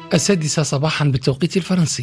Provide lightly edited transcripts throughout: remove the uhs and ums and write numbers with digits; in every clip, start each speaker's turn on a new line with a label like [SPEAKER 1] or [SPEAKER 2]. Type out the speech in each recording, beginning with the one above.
[SPEAKER 1] السادسة صباحا بالتوقيت الفرنسي.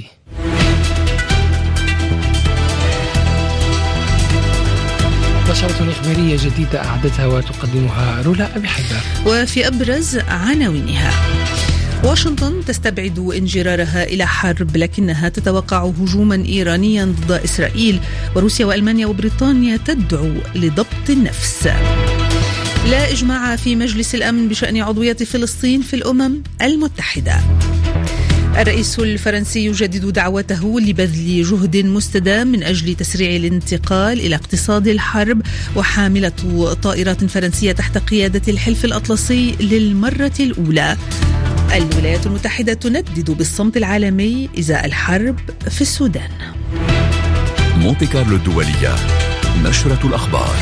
[SPEAKER 1] نشرة إخبارية جديدة أعدتها وتقدمها رولا أبي حيدر.
[SPEAKER 2] وفي أبرز عناوينها: واشنطن تستبعد انجرارها إلى حرب لكنها تتوقع هجوما إيرانيا ضد إسرائيل، وروسيا وألمانيا وبريطانيا تدعو لضبط النفس. لا إجماع في مجلس الأمن بشأن عضوية فلسطين في الأمم المتحدة. الرئيس الفرنسي يجدد دعوته لبذل جهد مستدام من أجل تسريع الانتقال إلى اقتصاد الحرب، وحاملة طائرات فرنسية تحت قيادة الحلف الأطلسي للمرة الأولى. الولايات المتحدة تندد بالصمت العالمي إزاء الحرب في السودان.
[SPEAKER 3] مونتي كارلو الدولية، نشرة الأخبار.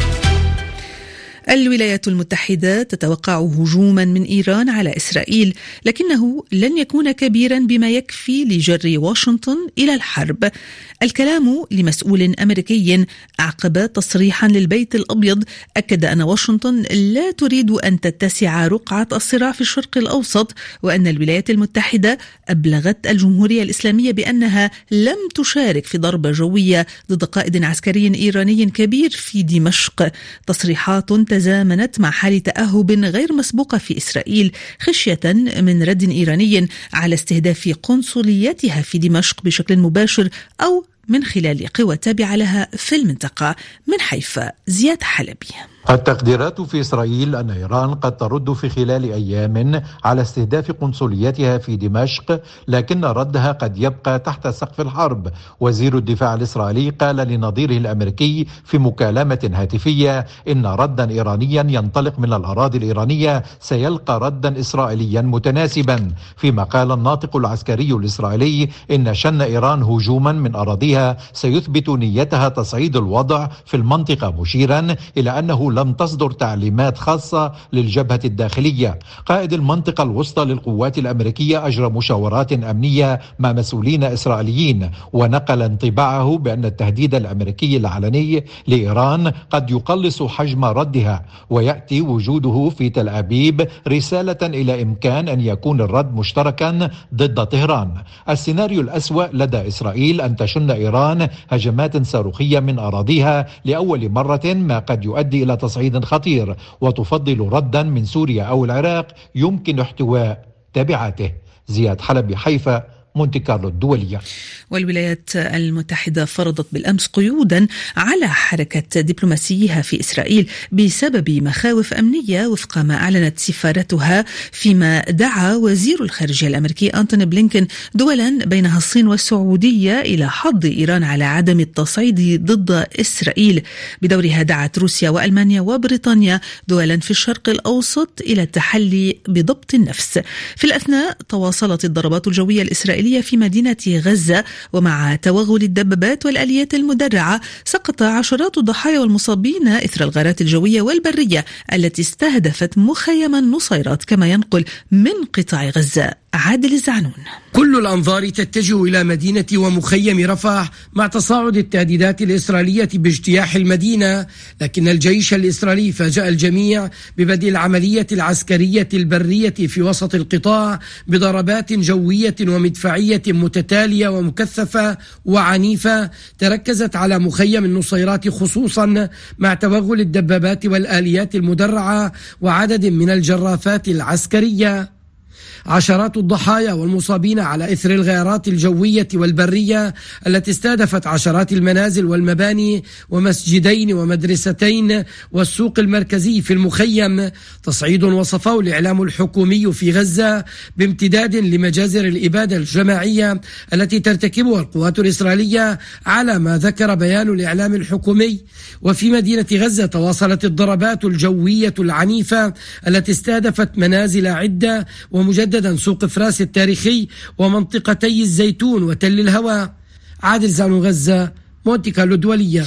[SPEAKER 2] الولايات المتحدة تتوقع هجوما من إيران على إسرائيل، لكنه لن يكون كبيرا بما يكفي لجر واشنطن إلى الحرب. الكلام لمسؤول أمريكي عقب تصريحا للبيت الأبيض أكد أن واشنطن لا تريد أن تتسع رقعة الصراع في الشرق الأوسط، وأن الولايات المتحدة أبلغت الجمهورية الإسلامية بأنها لم تشارك في ضربة جوية ضد قائد عسكري إيراني كبير في دمشق. تصريحات تزامنت مع حالة تأهب غير مسبوقة في إسرائيل خشية من رد إيراني على استهداف قنصليتها في دمشق بشكل مباشر أو من خلال قوى تابعة لها في المنطقة. من حيفا، زياد حلبي.
[SPEAKER 4] التقديرات في إسرائيل أن إيران قد ترد في خلال أيام على استهداف قنصليتها في دمشق، لكن ردها قد يبقى تحت سقف الحرب. وزير الدفاع الإسرائيلي قال لنظيره الأمريكي في مكالمة هاتفية إن ردا إيرانيا ينطلق من الأراضي الإيرانية سيلقى ردا إسرائيليا متناسبا. فيما قال الناطق العسكري الإسرائيلي إن شن إيران هجوما من أراضيها سيثبت نيتها تصعيد الوضع في المنطقة، مشيرا إلى أنه لم تصدر تعليمات خاصة للجبهة الداخلية. قائد المنطقة الوسطى للقوات الأمريكية أجرى مشاورات أمنية مع مسؤولين إسرائيليين، ونقل انطباعه بأن التهديد الأمريكي العلني لإيران قد يقلص حجم ردها، ويأتي وجوده في تل أبيب رسالة إلى إمكان أن يكون الرد مشتركا ضد طهران. السيناريو الأسوأ لدى إسرائيل أن تشن إيران هجمات صاروخية من أراضيها لأول مرة، ما قد يؤدي إلى تصعيد خطير، وتفضل ردا من سوريا أو العراق يمكن احتواء تبعاته. زياد حلبي، حيفا، مونتي كارلو الدولية.
[SPEAKER 2] والولايات المتحدة فرضت بالأمس قيودا على حركة دبلوماسيها في إسرائيل بسبب مخاوف أمنية وفق ما أعلنت سفارتها، فيما دعا وزير الخارجية الأمريكي أنتوني بلينكن دولا بينها الصين والسعودية إلى حض إيران على عدم التصعيد ضد إسرائيل. بدورها دعت روسيا وألمانيا وبريطانيا دولا في الشرق الأوسط إلى التحلي بضبط النفس. في الأثناء تواصلت الضربات الجوية الإسرائيلية في مدينة غزة، ومع توغل الدبابات والآليات المدرعة سقط عشرات الضحايا والمصابين إثر الغارات الجوية والبرية التي استهدفت مخيم النصيرات، كما ينقل من قطاع غزة عادل الزعنون.
[SPEAKER 5] كل الأنظار تتجه إلى مدينة ومخيم رفح مع تصاعد التهديدات الإسرائيلية باجتياح المدينة، لكن الجيش الإسرائيلي فاجأ الجميع ببدء العملية العسكرية البرية في وسط القطاع بضربات جوية ومدفعية متتالية ومكثفة وعنيفة تركزت على مخيم النصيرات خصوصا، مع توغل الدبابات والآليات المدرعة وعدد من الجرافات العسكرية. عشرات الضحايا والمصابين على إثر الغارات الجوية والبرية التي استهدفت عشرات المنازل والمباني ومسجدين ومدرستين والسوق المركزي في المخيم. تصعيد وصفه الإعلام الحكومي في غزة بامتداد لمجازر الإبادة الجماعية التي ترتكبها القوات الإسرائيلية على ما ذكر بيان الإعلام الحكومي. وفي مدينة غزة تواصلت الضربات الجوية العنيفة التي استهدفت منازل عدة، ومجددا سوق فراس التاريخي ومنطقتي الزيتون وتل الهوى. عادل زعنون، غزة، مونتي كارلو الدولية.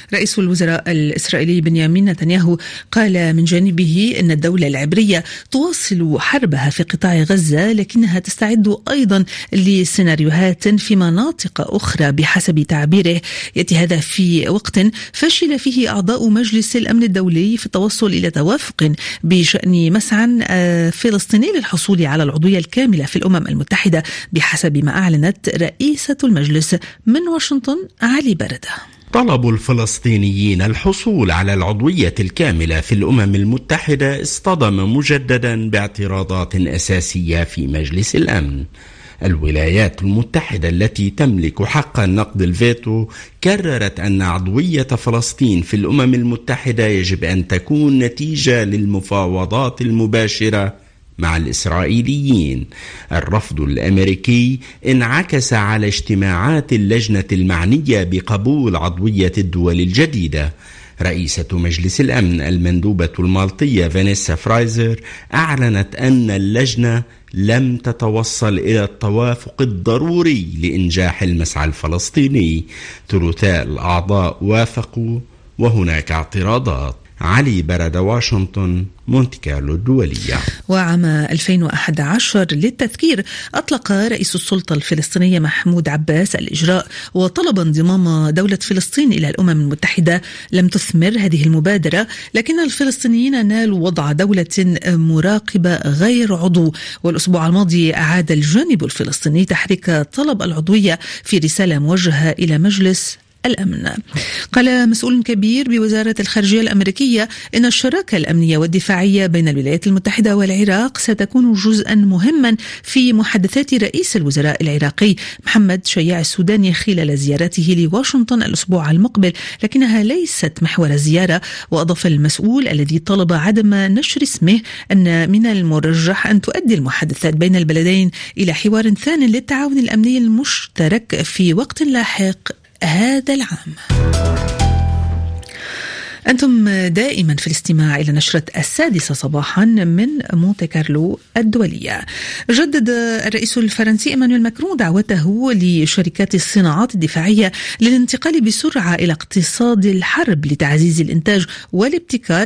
[SPEAKER 2] رئيس الوزراء الإسرائيلي بنيامين نتنياهو قال من جانبه أن الدولة العبرية تواصل حربها في قطاع غزة، لكنها تستعد أيضا لسيناريوهات في مناطق أخرى بحسب تعبيره. يأتي هذا في وقت فشل فيه أعضاء مجلس الأمن الدولي في التوصل إلى توافق بشأن مسعى فلسطيني للحصول على العضوية الكاملة في الأمم المتحدة بحسب ما أعلنت رئيسة المجلس. من واشنطن علي بردة.
[SPEAKER 6] طلب الفلسطينيين الحصول على العضوية الكاملة في الأمم المتحدة اصطدم مجددا باعتراضات أساسية في مجلس الأمن. الولايات المتحدة التي تملك حق نقض الفيتو كررت أن عضوية فلسطين في الأمم المتحدة يجب أن تكون نتيجة للمفاوضات المباشرة مع الإسرائيليين. الرفض الأمريكي انعكس على اجتماعات اللجنة المعنية بقبول عضوية الدول الجديدة. رئيسة مجلس الأمن المندوبة المالطية فانيسا فرايزر أعلنت أن اللجنة لم تتوصل إلى التوافق الضروري لإنجاح المسعى الفلسطيني. ثلثاء الأعضاء وافقوا وهناك اعتراضات. علي برد، واشنطن، مونتي كارلو الدولية.
[SPEAKER 2] وعام 2011 للتذكير أطلق رئيس السلطة الفلسطينية محمود عباس الإجراء وطلب انضمام دولة فلسطين إلى الأمم المتحدة. لم تثمر هذه المبادرة، لكن الفلسطينيين نالوا وضع دولة مراقبة غير عضو. والأسبوع الماضي أعاد الجانب الفلسطيني تحريك طلب العضوية في رسالة موجهة إلى مجلس الأمن. قال مسؤول كبير بوزارة الخارجية الأمريكية إن الشراكة الأمنية والدفاعية بين الولايات المتحدة والعراق ستكون جزءا مهما في محادثات رئيس الوزراء العراقي محمد شياع السوداني خلال زيارته لواشنطن الأسبوع المقبل، لكنها ليست محور الزيارة. وأضاف المسؤول الذي طلب عدم نشر اسمه أن من المرجح أن تؤدي المحادثات بين البلدين إلى حوار ثان للتعاون الأمني المشترك في وقت لاحق هذا العام. أنتم دائما في الاستماع إلى نشرة 6:00 صباحا من مونتي كارلو الدولية. جدد الرئيس الفرنسي إيمانويل ماكرون دعوته لشركات الصناعات الدفاعية للانتقال بسرعة إلى اقتصاد الحرب لتعزيز الإنتاج والابتكار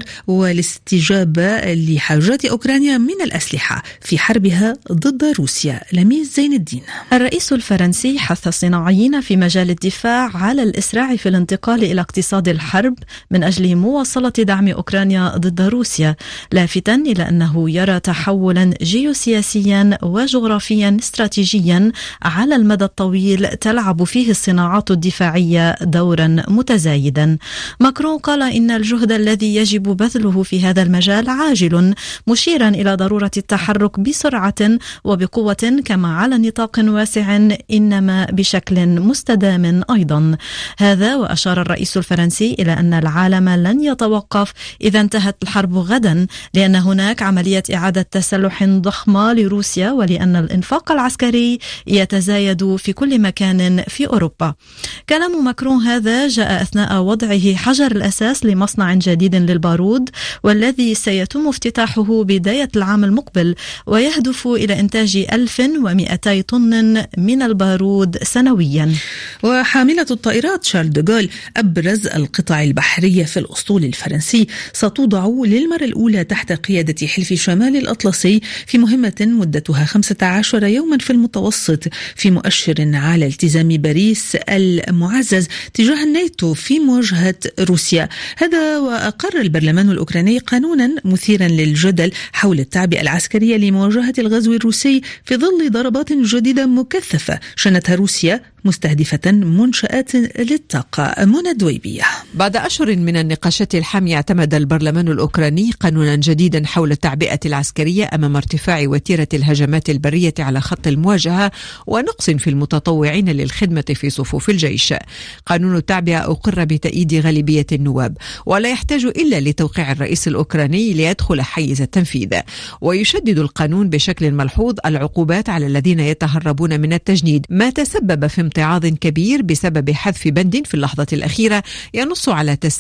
[SPEAKER 2] والاستجابة لحاجات أوكرانيا من الأسلحة في حربها ضد روسيا. لميس زين الدين.
[SPEAKER 7] الرئيس الفرنسي حث الصناعيين في مجال الدفاع على الإسراع في الانتقال إلى اقتصاد الحرب من أجل مواصلة دعم أوكرانيا ضد روسيا، لافتا إلى أنه يرى تحولا جيوسياسيا وجغرافيا استراتيجيا على المدى الطويل تلعب فيه الصناعات الدفاعية دورا متزايدا. ماكرون قال إن الجهد الذي يجب بذله في هذا المجال عاجل، مشيرا إلى ضرورة التحرك بسرعة وبقوة كما على نطاق واسع إنما بشكل مستدام أيضا. هذا وأشار الرئيس الفرنسي إلى أن العالم لن يتوقف إذا انتهت الحرب غدا، لأن هناك عملية إعادة تسلح ضخمة لروسيا، ولأن الإنفاق العسكري يتزايد في كل مكان في أوروبا. كلام ماكرون هذا جاء أثناء وضعه حجر الأساس لمصنع جديد للبارود، والذي سيتم افتتاحه بداية العام المقبل، ويهدف إلى إنتاج 1200 طن من البارود سنويا.
[SPEAKER 2] وحاملة الطائرات شارل دوغول أبرز القطع البحرية في الأسطول الفرنسي ستوضع للمرة الأولى تحت قيادة حلف شمال الأطلسي في مهمة مدتها 15 يوما في المتوسط، في مؤشر على التزام باريس المعزز تجاه الناتو في مواجهة روسيا. هذا وأقر البرلمان الأوكراني قانونا مثيرا للجدل حول التعبئة العسكرية لمواجهة الغزو الروسي في ظل ضربات جديدة مكثفة شنتها روسيا مستهدفة منشآت للطاقة. منى دويبية.
[SPEAKER 8] بعد أشهر من النقاشات الحامية اعتمد البرلمان الأوكراني قانونا جديدا حول التعبئة العسكرية أمام ارتفاع وتيرة الهجمات البرية على خط المواجهة ونقص في المتطوعين للخدمة في صفوف الجيش. قانون التعبئة أقر بتأييد غالبية النواب ولا يحتاج إلا لتوقيع الرئيس الأوكراني ليدخل حيز التنفيذ. ويشدد القانون بشكل ملحوظ العقوبات على الذين يتهربون من التجنيد، ما تسبب في امتعاض كبير بسبب حذف بند في اللحظة الأخيرة ينص على تسريح الجنود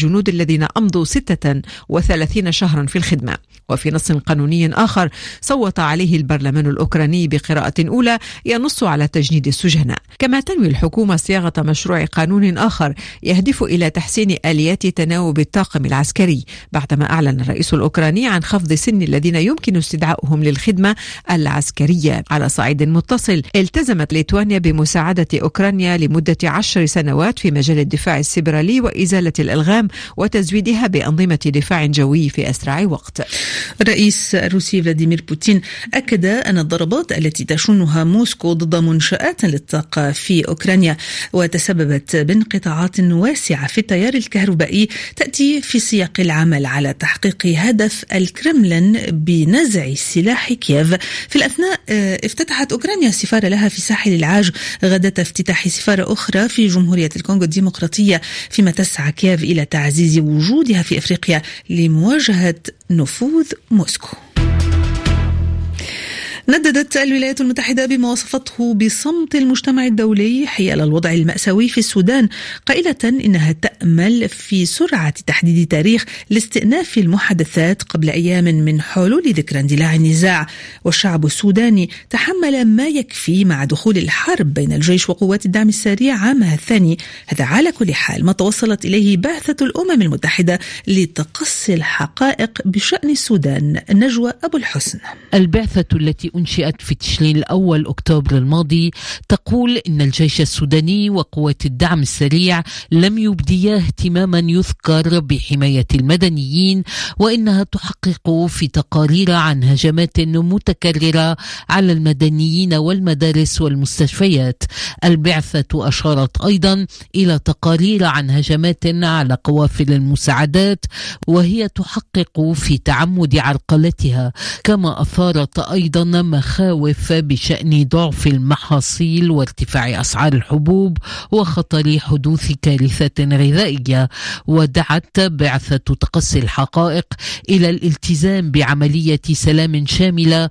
[SPEAKER 8] الجنود الذين أمضوا 36 شهرا في الخدمة. وفي نص قانوني آخر صوت عليه البرلمان الأوكراني بقراءة أولى ينص على تجنيد السجناء. كما تنوي الحكومة صياغة مشروع قانون آخر يهدف إلى تحسين آليات تناوب الطاقم العسكري، بعدما أعلن الرئيس الأوكراني عن خفض سن الذين يمكن استدعائهم للخدمة العسكرية. على صعيد متصل، التزمت ليتوانيا بمساعدة أوكرانيا لمدة 10 سنوات في مجال الدفاع السيبرالي وإزالة الألغام وتزويدها بأنظمة دفاع جوي في أسرع وقت.
[SPEAKER 2] الرئيس الروسي فلاديمير بوتين أكد أن الضربات التي تشنها موسكو ضد منشآت للطاقة في أوكرانيا وتسببت بانقطاعات واسعة في التيار الكهربائي تأتي في سياق العمل على تحقيق هدف الكرملين بنزع سلاح كييف. في الأثناء افتتحت أوكرانيا السفارة لها في ساحل العاج غداة افتتاح سفارة أخرى في جمهورية الكونغو الديمقراطية، فيما تسعى كييف إلى تعزيز وجودها في أفريقيا لمواجهة نفوذ موسكو. نددت الولايات المتحدة بما وصفته بصمت المجتمع الدولي حيال الوضع المأساوي في السودان، قائلة إنها تأمل في سرعة تحديد تاريخ لاستئناف المحادثات قبل أيام من حلول ذكرى اندلاع النزاع. والشعب السوداني تحمل ما يكفي مع دخول الحرب بين الجيش وقوات الدعم السريع عامها الثاني. هذا على كل حال ما توصلت إليه بعثة الأمم المتحدة لتقصي الحقائق بشأن السودان. نجوى أبو الحسن.
[SPEAKER 9] البعثة التي أنشئت في تشرين الأول أكتوبر الماضي تقول إن الجيش السوداني وقوات الدعم السريع لم يبديا اهتماما يذكر بحماية المدنيين، وإنها تحقق في تقارير عن هجمات متكررة على المدنيين والمدارس والمستشفيات. البعثة أشارت أيضا إلى تقارير عن هجمات على قوافل المساعدات وهي تحقق في تعمد عرقلتها، كما أثارت أيضا مخاوف بشأن ضعف المحاصيل وارتفاع أسعار الحبوب وخطر حدوث كارثة غذائية. ودعت بعثة تقصي الحقائق إلى الالتزام بعملية سلام شاملة،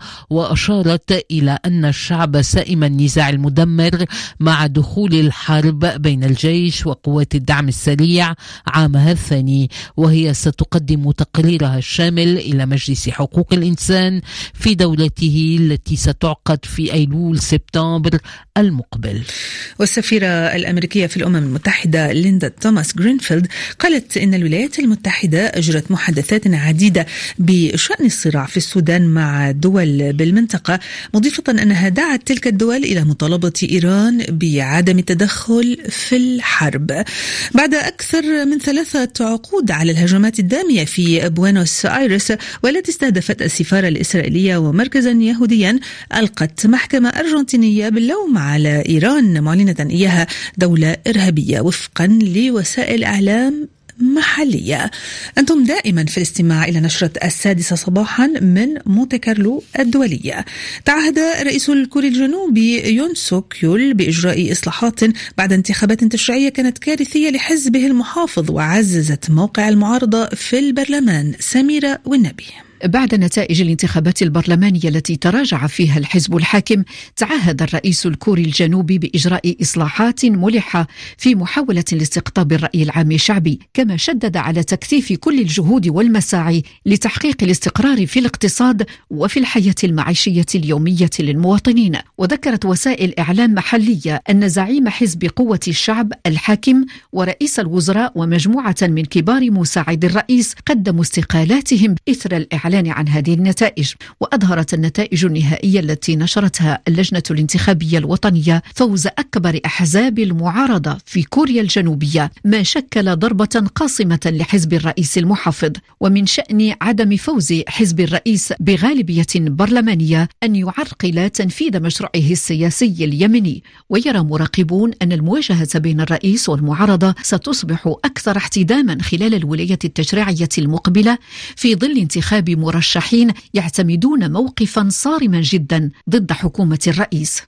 [SPEAKER 9] وأشارت إلى أن الشعب سائم النزاع المدمر مع دخول الحرب بين الجيش وقوات الدعم السريع عامها الثاني، وهي ستقدم تقريرها الشامل إلى مجلس حقوق الإنسان في دولته التي ستعقد في أيلول سبتمبر المقبل.
[SPEAKER 2] والسفيرة الأمريكية في الأمم المتحدة ليندا توماس جرينفيلد قالت إن الولايات المتحدة أجرت محادثات عديدة بشأن الصراع في السودان مع دول بالمنطقة، مضيفة أنها دعت تلك الدول إلى مطالبة إيران بعدم التدخل في الحرب. بعد أكثر من 3 عقود على الهجمات الدامية في بوينوس آيرس والتي استهدفت السفارة الإسرائيلية ومركزا يهوديا، ألقت محكمة أرجنتينية باللوم على إيران معلنة إياها دولة إرهابية وفقا لوسائل إعلام محلية. أنتم دائما في الاستماع إلى نشرة 6 صباحا من مونتي كارلو الدولية. تعهد رئيس الكوري الجنوبي يون سوك يول بإجراء إصلاحات بعد انتخابات تشريعية كانت كارثية لحزبه المحافظ وعززت موقع المعارضة في البرلمان. سميرة والنبي.
[SPEAKER 10] بعد نتائج الانتخابات البرلمانية التي تراجع فيها الحزب الحاكم، تعهد الرئيس الكوري الجنوبي بإجراء إصلاحات ملحة في محاولة لاستقطاب الرأي العام الشعبي، كما شدد على تكثيف كل الجهود والمساعي لتحقيق الاستقرار في الاقتصاد وفي الحياة المعيشية اليومية للمواطنين. وذكرت وسائل إعلام محلية أن زعيم حزب قوة الشعب الحاكم ورئيس الوزراء ومجموعة من كبار مساعد الرئيس قدموا استقالاتهم إثر الإعلام عن هذه النتائج. وأظهرت النتائج النهائية التي نشرتها اللجنة الانتخابية الوطنية فوز أكبر أحزاب المعارضة في كوريا الجنوبية، ما شكل ضربة قاصمة لحزب الرئيس المحافظ. ومن شأن عدم فوز حزب الرئيس بغالبية برلمانية أن يعرقل تنفيذ مشروعه السياسي اليمني. ويرى مراقبون أن المواجهة بين الرئيس والمعارضة ستصبح أكثر احتداما خلال الولاية التشريعية المقبلة في ظل انتخاب مرشحين يعتمدون موقفا صارما جدا ضد حكومة الرئيس.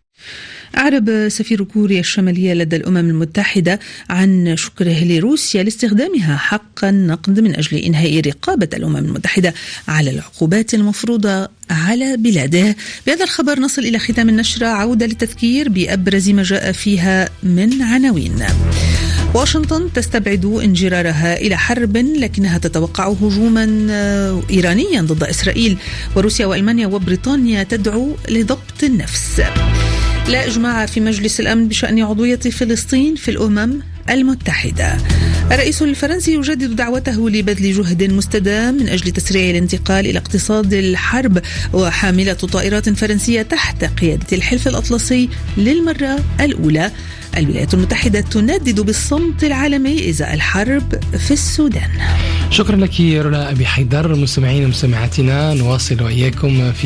[SPEAKER 2] أعرب سفير كوريا الشمالية لدى الأمم المتحدة عن شكره لروسيا لاستخدامها حق النقد من أجل إنهاء رقابة الأمم المتحدة على العقوبات المفروضة على بلاده. بهذا الخبر نصل إلى ختام النشرة. عودة للتذكير بأبرز ما جاء فيها من عناوين. واشنطن تستبعد انجرارها إلى حرب، لكنها تتوقع هجوما إيرانيا ضد إسرائيل، وروسيا وألمانيا وبريطانيا تدعو لضبط النفس. لا إجماع في مجلس الأمن بشأن عضوية فلسطين في الأمم المتحدة. الرئيس الفرنسي يجدد دعوته لبذل جهد مستدام من أجل تسريع الانتقال إلى اقتصاد الحرب، وحاملة طائرات فرنسية تحت قيادة الحلف الأطلسي للمرة الأولى. الولايات المتحدة تندد بالصمت العالمي إزاء الحرب في السودان.
[SPEAKER 1] شكرا لك رولا أبي حيدر. مستمعين ومستمعاتنا، نواصل وإياكم في